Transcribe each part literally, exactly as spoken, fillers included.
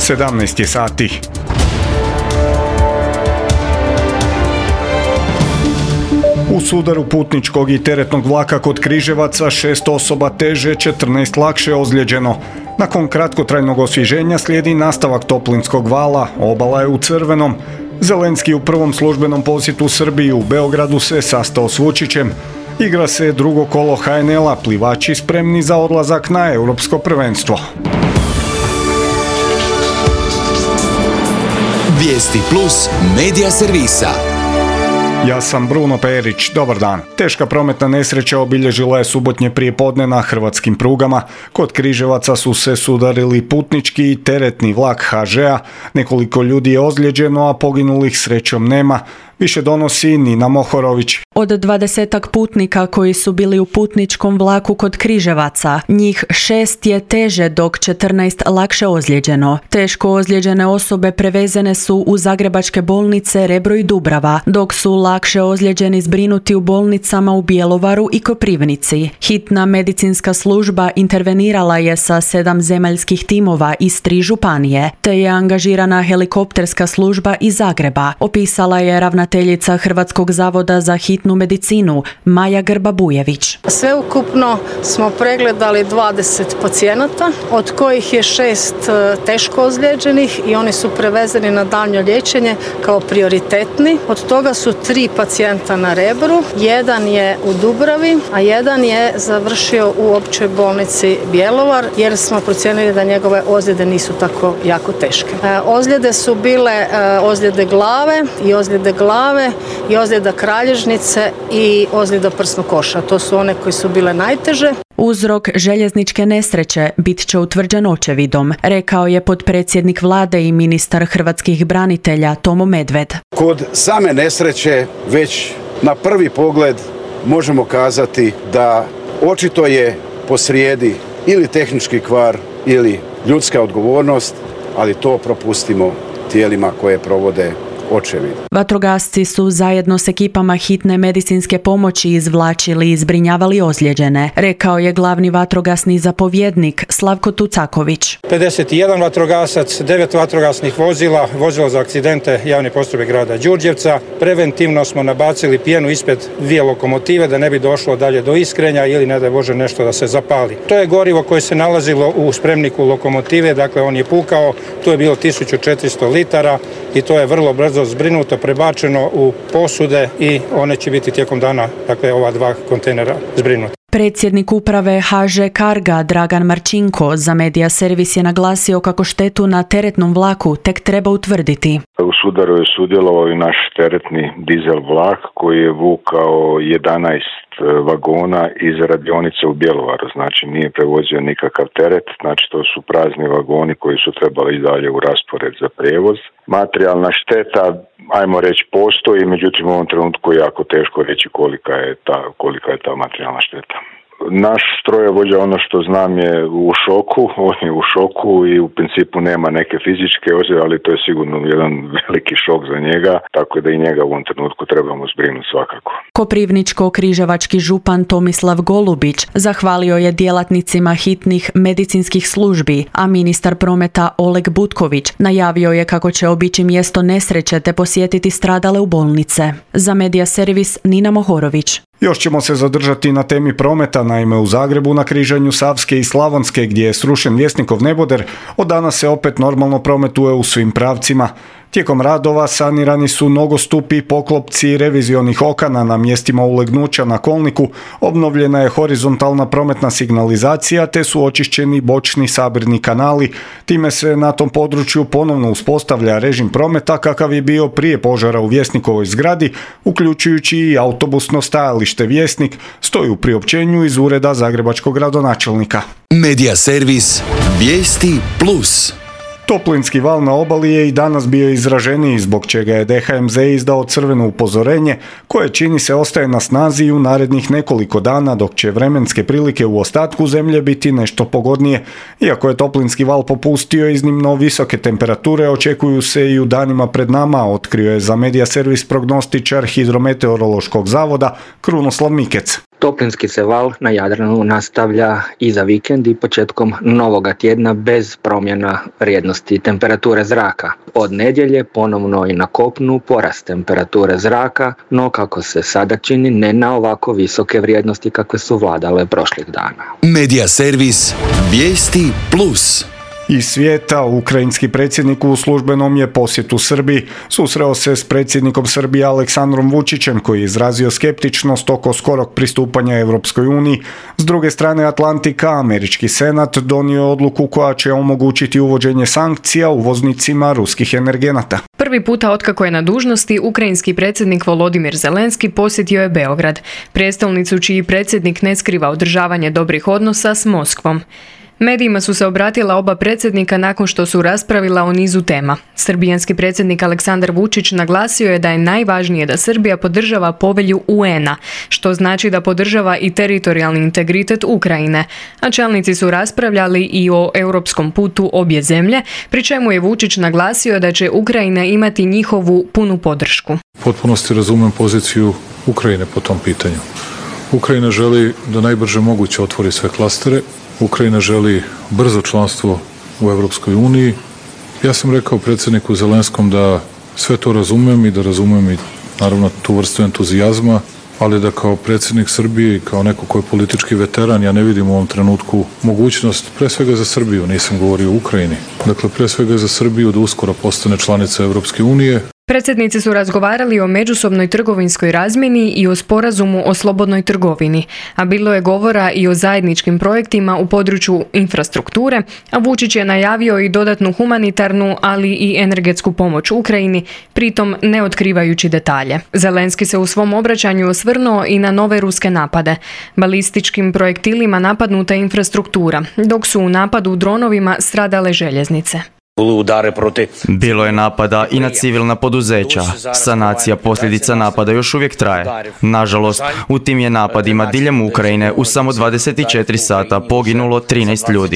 sedamnaest je sati. U sudaru putničkog i teretnog vlaka kod Križevaca šest osoba teže, četrnaest lakše ozlijeđeno. Nakon kratkotrajnog osvježenja slijedi nastavak toplinskog vala, obala je u crvenom. Zelenski u prvom službenom posjetu Srbiji u Beogradu se sastao s Vučićem. Igra se drugo kolo ha en el-a, plivači spremni za odlazak na europsko prvenstvo. Vijesti plus medija servisa. Ja sam Bruno Perić, dobar dan. Teška prometna nesreća obilježila je subotnje prijepodne na hrvatskim prugama. Kod Križevaca su se sudarili putnički i teretni vlak ha žea. Nekoliko ljudi je ozlijeđeno, a poginulih srećom nema. Više donosi Nina Mohorović. Od dvadesetak putnika koji su bili u putničkom vlaku kod Križevaca, njih šest je teže dok četrnaest lakše ozlijeđeno. Teško ozlijeđene osobe prevezene su u zagrebačke bolnice Rebro i Dubrava, dok su lakše ozlijeđeni zbrinuti u bolnicama u Bjelovaru i Koprivnici. Hitna medicinska služba intervenirala je sa sedam zemaljskih timova iz tri županije, te je angažirana helikopterska služba iz Zagreba, opisala je ravnateljica Hrvatskog zavoda za hitnu medicinu Maja Grba-Bujević. Sveukupno smo pregledali dvadeset pacijenata, od kojih je šest teško ozlijeđenih i oni su prevezeni na daljnje liječenje kao prioritetni. Od toga su tri pacijenta na Rebru, jedan je u Dubravi, a jedan je završio u općoj bolnici Bjelovar jer smo procijenili da njegove ozljede nisu tako jako teške. Ozljede su bile ozljede glave i ozljede glave i ozljeda kralježnice i ozljeda prsnog koša. To su one koje su bile najteže. Uzrok željezničke nesreće bit će utvrđen očevidom, rekao je potpredsjednik vlade i ministar hrvatskih branitelja Tomo Medved. Kod same nesreće već na prvi pogled možemo kazati da očito je posrijedi ili tehnički kvar ili ljudska odgovornost, ali to propustimo tijelima koje provode očevid. Vatrogasci su zajedno s ekipama hitne medicinske pomoći izvlačili i zbrinjavali ozlijeđene, rekao je glavni vatrogasni zapovjednik Slavko Tucaković. pedeset jedan vatrogasac, devet vatrogasnih vozila, vozilo za akcidente javne postrojbe grada Đurđevca. Preventivno smo nabacili pjenu ispred dvije lokomotive da ne bi došlo dalje do iskrenja ili ne daj Bože nešto da se zapali. To je gorivo koje se nalazilo u spremniku lokomotive, dakle on je pukao, tu je bilo tisuću četiristo litara i to je vrlo brzo zbrinuto, prebačeno u posude i one će biti tijekom dana, dakle ova dva kontejnera zbrinuti. Predsjednik uprave ha že Carga Dragan Marčinko za Medija servis je naglasio kako štetu na teretnom vlaku tek treba utvrditi. U sudaru je sudjelovao i naš teretni dizel vlak koji je vukao jedanaest vagona iz radionice u Bjelovaru, znači nije prevozio nikakav teret, znači to su prazni vagoni koji su trebali i dalje u raspored za prijevoz. Materijalna šteta, ajmo reći, postoji, međutim u ovom trenutku je jako teško reći kolika je ta, kolika je ta materijalna šteta. Naš strojovođa, ono što znam, je u šoku, on je u šoku i u principu nema neke fizičke ozljede, ali to je sigurno jedan veliki šok za njega, tako da i njega u ovom trenutku trebamo zbrinuti svakako. Koprivničko-križevački župan Tomislav Golubić zahvalio je djelatnicima hitnih medicinskih službi, a ministar prometa Oleg Butković najavio je kako će obići mjesto nesreće te posjetiti stradale u bolnice. Za Medija servis Nina Mohorović. Još ćemo se zadržati na temi prometa, naime u Zagrebu na križanju Savske i Slavonske gdje je srušen Vjesnikov neboder, od danas se opet normalno prometuje u svim pravcima. Tijekom radova sanirani su nogostupi, poklopci i revizionih okana na mjestima ulegnuća na kolniku, obnovljena je horizontalna prometna signalizacija te su očišćeni bočni sabirni kanali. Time se na tom području ponovno uspostavlja režim prometa kakav je bio prije požara u Vjesnikovoj zgradi, uključujući i autobusno stajalište Vjesnik, stoji u priopćenju iz ureda zagrebačkog gradonačelnika. Medija servis Vijesti plus. Toplinski val na obali je i danas bio izraženiji, zbog čega je de ha em ze izdao crveno upozorenje koje čini se ostaje na snazi i u narednih nekoliko dana, dok će vremenske prilike u ostatku zemlje biti nešto pogodnije. Iako je toplinski val popustio, iznimno visoke temperature očekuju se i u danima pred nama, otkrio je za Medija servis prognostičar Hidrometeorološkog zavoda Krunoslav Mikec. Toplinski se val na Jadranu nastavlja i za vikend i početkom novoga tjedna bez promjena vrijednosti temperature zraka. Od nedjelje ponovno i na kopnu porast temperature zraka, no kako se sada čini ne na ovako visoke vrijednosti kakve su vladale prošlih dana. Medija servis Vijesti plus. Iz svijeta, ukrajinski predsjednik u službenom je posjetu Srbiji. Susreo se s predsjednikom Srbije Aleksandrom Vučićem koji je izrazio skeptičnost oko skorog pristupanja Europskoj uniji. S druge strane Atlantika, američki senat donio je odluku koja će omogućiti uvođenje sankcija uvoznicima ruskih energenata. Prvi puta otkako je na dužnosti, ukrajinski predsjednik Volodimir Zelenski posjetio je Beograd, prijestolnicu čiji predsjednik ne skriva održavanje dobrih odnosa s Moskvom. Medijima su se obratila oba predsjednika nakon što su raspravila o nizu tema. Srbijanski predsjednik Aleksandar Vučić naglasio je da je najvažnije da Srbija podržava povelju U N-a, što znači da podržava i teritorijalni integritet Ukrajine, a čelnici su raspravljali i o europskom putu obje zemlje, pri čemu je Vučić naglasio da će Ukrajina imati njihovu punu podršku. U potpunosti razumem poziciju Ukrajine po tom pitanju. Ukrajina želi da najbrže moguće otvori sve klastere. Ukrajina želi brzo članstvo u Europskoj uniji. Ja sam rekao predsjedniku Zelenskom da sve to razumem i da razumem i naravno tu vrstu entuzijazma, ali da kao predsjednik Srbije i kao neko ko je politički veteran, ja ne vidim u ovom trenutku mogućnost, pre svega za Srbiju, nisam govorio o Ukrajini, dakle pre svega za Srbiju da uskoro postane članica Europske unije. Predsjednici su razgovarali o međusobnoj trgovinskoj razmjeni i o sporazumu o slobodnoj trgovini, a bilo je govora i o zajedničkim projektima u području infrastrukture, a Vučić je najavio i dodatnu humanitarnu, ali i energetsku pomoć Ukrajini, pritom ne otkrivajući detalje. Zelenski se u svom obraćanju osvrnuo i na nove ruske napade. Balističkim projektilima napadnuta infrastruktura, dok su u napadu dronovima stradale željeznice. Bilo je napada i na civilna poduzeća. Sanacija posljedica napada još uvijek traje. Nažalost, u tim je napadima diljem Ukrajine u samo dvadeset četiri sata poginulo trinaest ljudi.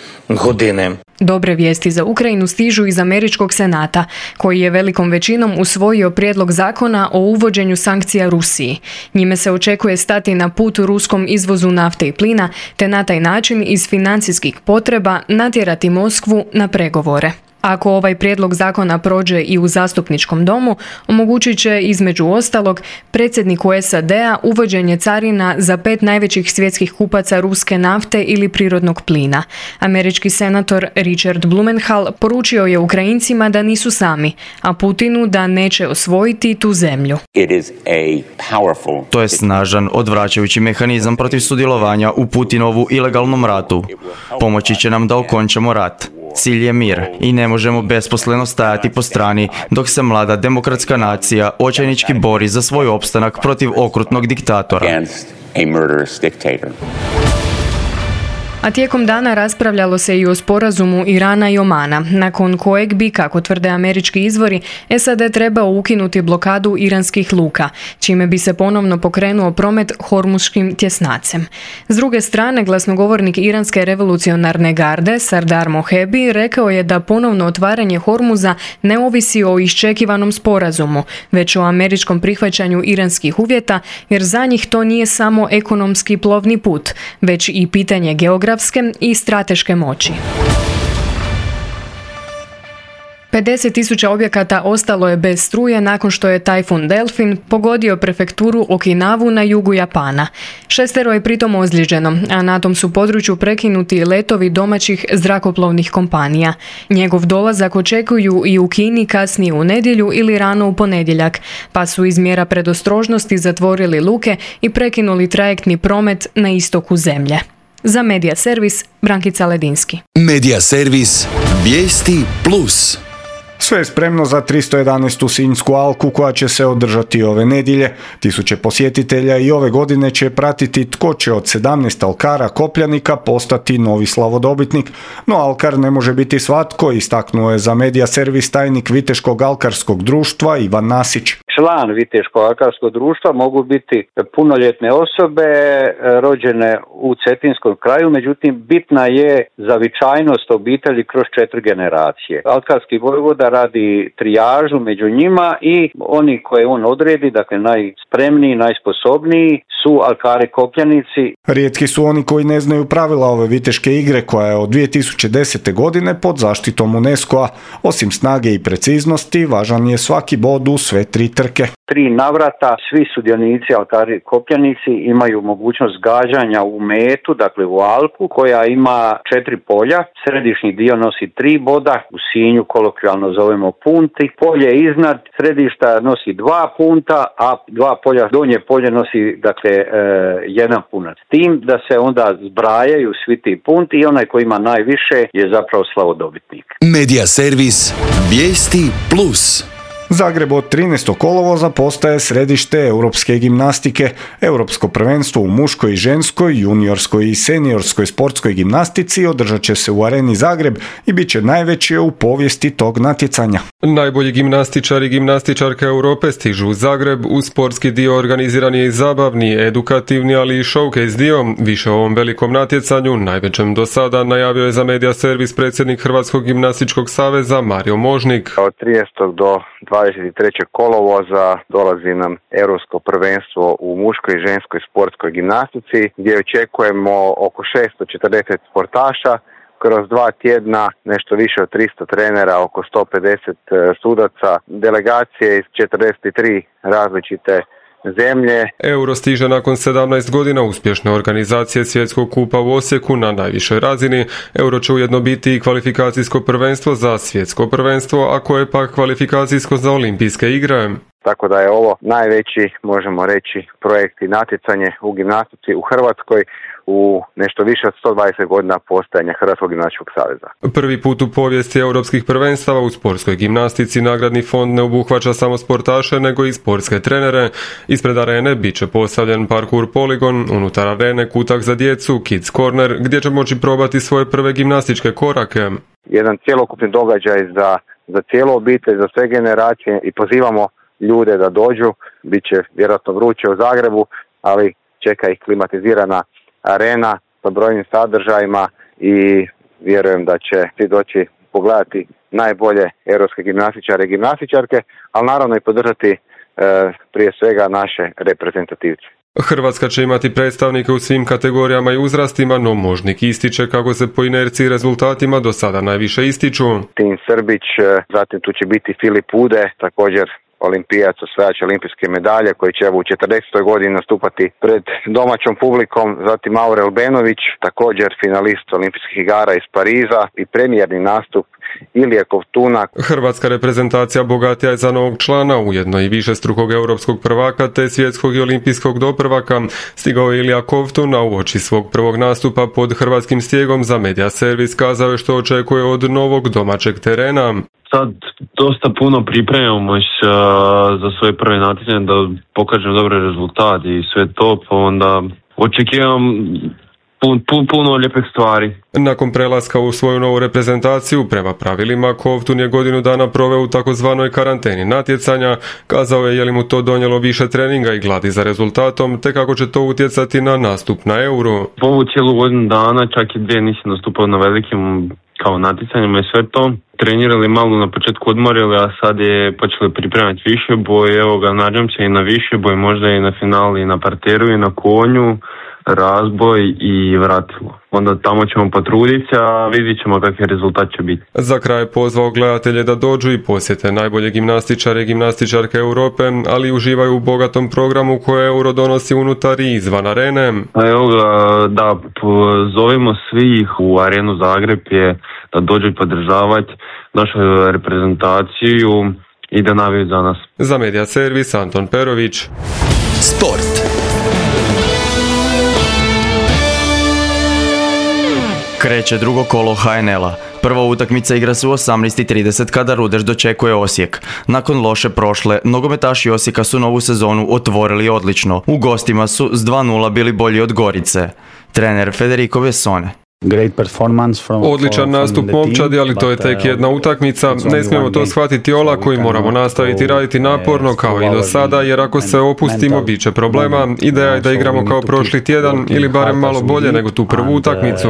Dobre vijesti za Ukrajinu stižu iz američkog senata, koji je velikom većinom usvojio prijedlog zakona o uvođenju sankcija Rusiji. Njime se očekuje stati na put ruskom izvozu nafte i plina, te na taj način iz financijskih potreba natjerati Moskvu na pregovore. Ako ovaj prijedlog zakona prođe i u zastupničkom domu, omogućit će između ostalog predsjedniku S A D-a uvođenje carina za pet najvećih svjetskih kupaca ruske nafte ili prirodnog plina. Američki senator Richard Blumenthal poručio je Ukrajincima da nisu sami, a Putinu da neće osvojiti tu zemlju. To je snažan, odvraćajući mehanizam protiv sudjelovanja u Putinovu ilegalnom ratu. Pomoći će nam da okončamo rat. Cilj je mir i ne možemo besposleno stajati po strani dok se mlada demokratska nacija očajnički bori za svoj opstanak protiv okrutnog diktatora. A tijekom dana raspravljalo se i o sporazumu Irana i Omana, nakon kojeg bi, kako tvrde američki izvori, S A D trebao ukinuti blokadu iranskih luka, čime bi se ponovno pokrenuo promet Hormuškim tjesnacem. S druge strane, glasnogovornik Iranske revolucionarne garde, Sardar Mohebi, rekao je da ponovno otvaranje Hormuza ne ovisi o iščekivanom sporazumu, već o američkom prihvaćanju iranskih uvjeta, jer za njih to nije samo ekonomski plovni put, već i pitanje geografije i strateške moći. pedeset tisuća objekata ostalo je bez struje nakon što je tajfun Delfin pogodio prefekturu Okinavu na jugu Japana. Šestero je pritom ozlijeđeno, a na tom su području prekinuti letovi domaćih zrakoplovnih kompanija. Njegov dolazak očekuju i u Kini kasnije u nedjelju ili rano u ponedjeljak, pa su iz mjera predostrožnosti zatvorili luke i prekinuli trajektni promet na istoku zemlje. Za Medija servis, Brankica Ledinski. Medija servis Vijesti plus. Sve je spremno za tristo jedanaestu Sinjsku alku koja će se održati ove nedjelje. Tisuće posjetitelja i ove godine će pratiti tko će od sedamnaest alkara kopljanika postati novi slavodobitnik. No alkar ne može biti svatko, istaknuo je za Medija servis tajnik Viteškog alkarskog društva Ivan Nasić. Član Viteškog alkarskog društva mogu biti punoljetne osobe rođene u Cetinskom kraju, međutim bitna je zavičajnost obitelji kroz četiri generacije. Alkarski vojvoda radi trijažu među njima i oni koje on odredi, dakle najspremniji, najsposobniji, su su Alkari Kopljenici. Rijetki su oni koji ne znaju pravila ove viteške igre koja je od dvije tisuće desete godine pod zaštitom UNESCO-a. Osim snage i preciznosti, važan je svaki bod u sve tri trke. Tri navrata, svi sudionici Alkari Kopljenici imaju mogućnost gađanja u metu, dakle u Alku, koja ima četiri polja. Središnji dio nosi tri boda, u Sinju kolokvijalno zovemo punti. Polje iznad središta nosi dva punta, a dva polja, donje polje nosi dakle e, jedan punac. S tim da se onda zbrajaju svi ti punti i onaj koji ima najviše je zapravo slavodobitnik. Medija servis Vijesti plus. Zagreb od trinaestog kolovoza postaje središte europske gimnastike. Europsko prvenstvo u muškoj i ženskoj, juniorskoj i seniorskoj sportskoj gimnastici održat će se u Areni Zagreb i bit će najveće u povijesti tog natjecanja. Najbolji gimnastičari i gimnastičarke Europe stižu u Zagreb. U sportski dio organiziran je i zabavni, edukativni, ali i showcase dio. Više o ovom velikom natjecanju, najvećem do sada, najavio je za Medija servis predsjednik Hrvatskog gimnastičkog saveza Mario Možnik. Od tridesetog do dvadeset trećeg kolovoza dolazi nam Europsko prvenstvo u muškoj i ženskoj sportskoj gimnastici gdje očekujemo oko šesto četrdeset sportaša, kroz dva tjedna nešto više od tristo trenera, oko sto pedeset sudaca, delegacije iz četrdeset tri različite zemlje. Euro stiže nakon sedamnaest godina uspješne organizacije Svjetskog kupa u Osijeku na najvišoj razini. Euro će ujedno biti i kvalifikacijsko prvenstvo za svjetsko prvenstvo, a koje je pak kvalifikacijsko za olimpijske igre. Tako da je ovo najveći, možemo reći, projekt i natjecanje u gimnastici u Hrvatskoj u nešto više od sto dvadeset godina postojanja Hrvatskog gimnastičkog saveza. Prvi put u povijesti europskih prvenstava u sportskoj gimnastici nagradni fond ne obuhvaća samo sportaše, nego i sportske trenere. Ispred arene bit će postavljen parkour poligon, unutar arene kutak za djecu, Kids Corner, gdje će moći probati svoje prve gimnastičke korake. Jedan cjelokupni događaj za, za cijelu obitelj, za sve generacije i pozivamo ljude da dođu. Biće vjerojatno vruće u Zagrebu, ali čeka ih klimatizirana arena sa brojnim sadržajima i vjerujem da će svi doći pogledati najbolje europske gimnastičare i gimnastičarke, ali naravno i podržati e, prije svega naše reprezentativce. Hrvatska će imati predstavnike u svim kategorijama i uzrastima, no Možnik ističe kako se po inerciji i rezultatima do sada najviše ističu. Tim Srbić, zatim tu će biti Filip Ude, također olimpijac, osvajač olimpijske medalje koji će u četrdesetoj godini nastupati pred domaćom publikom, zatim Aurel Benović, također finalist olimpijskih igara iz Pariza i premijerni nastup Ilija Kovtuna. Hrvatska reprezentacija bogatija je za novog člana, ujedno i višestrukog europskog prvaka te svjetskog i olimpijskog doprvaka. Stigao je Ilija Kovtun, a uoči svog prvog nastupa pod hrvatskim stijegom za Medija servis kazao je što očekuje od novog domaćeg terena. Sad dosta puno pripremamo se za svoje prve natjecanje da pokažem dobre rezultate i sve to, pa onda očekivam pun, pun, puno lijepih stvari. Nakon prelaska u svoju novu reprezentaciju, prema pravilima, Kovtun je godinu dana proveo u takozvanoj karanteni natjecanja. Kazao je je li mu to donijelo više treninga i gladi za rezultatom, te kako će to utjecati na nastup na Euru. Po ovu cijelu godinu dana, čak i dvije nisam nastupao na velikim kao natjecanjima i sve to. Trenirali malo na početku odmorili, a sad je počeli pripremati više boj. Evo ga, nadam se i na više boj, možda i na finali, i na parteru, i na konju, razboj i vratilo. Onda tamo ćemo potruditi, a vidit ćemo kakav rezultat će biti. Za kraj je pozvao gledatelje da dođu i posjete najbolje gimnastičare i gimnastičarke Europe, ali uživaju u bogatom programu koje Euro donosi unutar i izvan arene. A evo ga, da zovemo svih u arenu Zagreb je da dođu podržavati našu reprezentaciju i da naviju za nas. Za Medija servis Anton Perović. Sport. Kreće drugo kolo ha en el-a. Prva utakmica igra se u osamnaest i trideset kada Rudeš dočekuje Osijek. Nakon loše prošle, nogometaši Osijeka su novu sezonu otvorili odlično. U gostima su s dva nula bili bolji od Gorice. Trener Federico Vesone. Odličan nastup momčadi, ali to je tek jedna utakmica. Ne smijemo to shvatiti olako i moramo nastaviti raditi naporno kao i do sada, jer ako se opustimo bit će problema. Ideja je da igramo kao prošli tjedan ili barem malo bolje nego tu prvu utakmicu.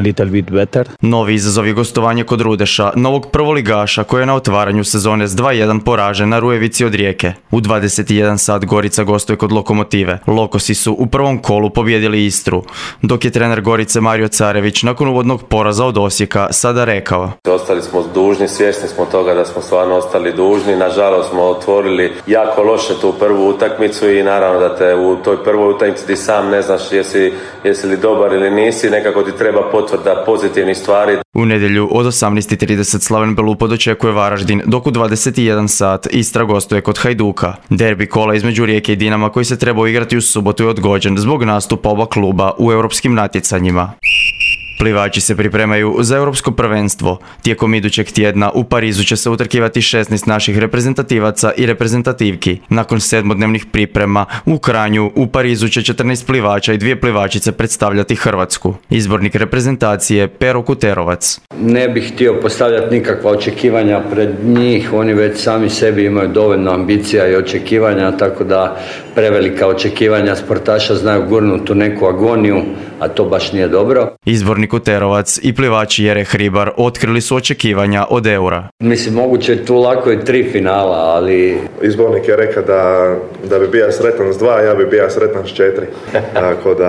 Novi izazov je gostovanje kod Rudeša, novog prvoligaša koji je na otvaranju sezone s dva jedan poražen na Rujevici od Rijeke. U dvadeset jedan sat Gorica gostuje kod Lokomotive. Lokosi su u prvom kolu pobijedili Istru, dok je trener Gorice Mario Carević nakon uvodnog poraza od Osijeka sada rekao: Ostali smo dužni, svjesni smo toga da smo stvarno ostali dužni. Nažalost smo otvorili jako loše tu prvu utakmicu i naravno da te u toj prvoj utakmici ti sam ne znaš jesi, jesi li dobar ili nisi, nekako ti treba potvrda pozitivnih stvari. U nedjelju od osamnaest i trideset Slaven Belupo dočekuje Varaždin, dok u dvadeset jedan sat Istra gostuje kod Hajduka. Derbi kola između Rijeke i Dinama koji se trebao igrati u subotu je odgođen zbog nastupa oba kluba u europskim natjecanjima. Plivači se pripremaju za europsko prvenstvo. Tijekom idućeg tjedna u Parizu će se utrkivati šesnaest naših reprezentativaca i reprezentativki. Nakon sedmodnevnih priprema u Kranju u Parizu će četrnaest plivača i dvije plivačice predstavljati Hrvatsku. Izbornik reprezentacije Pero Kuterovac. Ne bih htio postavljati nikakva očekivanja pred njih, oni već sami sebi imaju dovoljno ambicija i očekivanja, tako da prevelika očekivanja sportaša znaju gurnuti u neku agoniju, a to baš nije dobro. Izbornik Kuterovac i plivač Jere Hribar otkrili su očekivanja od eura. Mislim, moguće je tu lako i tri finala, ali... Izbornik je rekao da, da bi bio sretan s dva, ja bi bio sretan s četiri. Tako da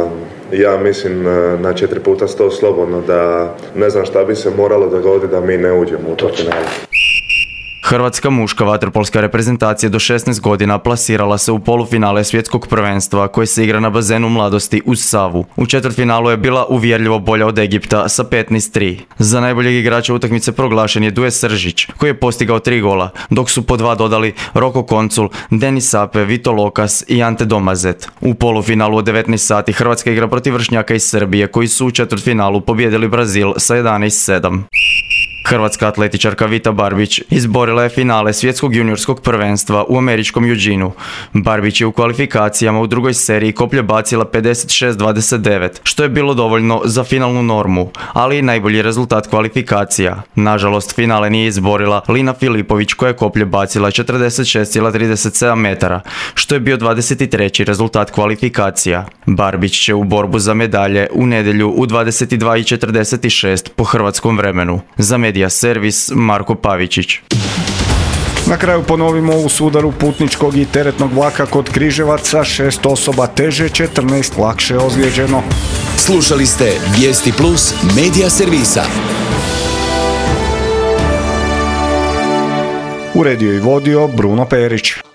ja mislim na četiri puta sto slobodno da ne znam šta bi se moralo dogoditi da mi ne uđemo u to finale. Hrvatska muška vaterpolska reprezentacija do šesnaest godina plasirala se u polufinale svjetskog prvenstva koje se igra na bazenu mladosti uz Savu. U četvrtfinalu je bila uvjerljivo bolja od Egipta sa petnaest tri. Za najboljeg igrača utakmice proglašen je Duje Sržić koji je postigao tri gola, dok su po dva dodali Roko Koncul, Denis Sape, Vito Lokas i Ante Domazet. U polufinalu od devetnaest sati Hrvatska igra protiv vršnjaka iz Srbije koji su u četvrtfinalu pobijedili Brazil sa jedanaest sedam. Hrvatska atletičarka Vita Barbić izborila je finale svjetskog juniorskog prvenstva u američkom Eugenu. Barbić je u kvalifikacijama u drugoj seriji koplje bacila pedeset šest dvadeset devet, što je bilo dovoljno za finalnu normu, ali i najbolji rezultat kvalifikacija. Nažalost, finale nije izborila Lina Filipović koja je koplje bacila četrdeset šest zarez trideset sedam metara, što je bio dvadeset treći rezultat kvalifikacija. Barbić će u borbu za medalje u nedjelju u dvadeset dva zarez četrdeset šest po hrvatskom vremenu. Za Medija servis Marko Pavičić. Na kraju ponovimo u sudaru putničkog i teretnog vlaka kod Križevaca, šest osoba teže, četrnaest lakše ozlijeđeno. Slušali ste Vijesti Plus Medija servisa. Uredio i vodio Bruno Perić.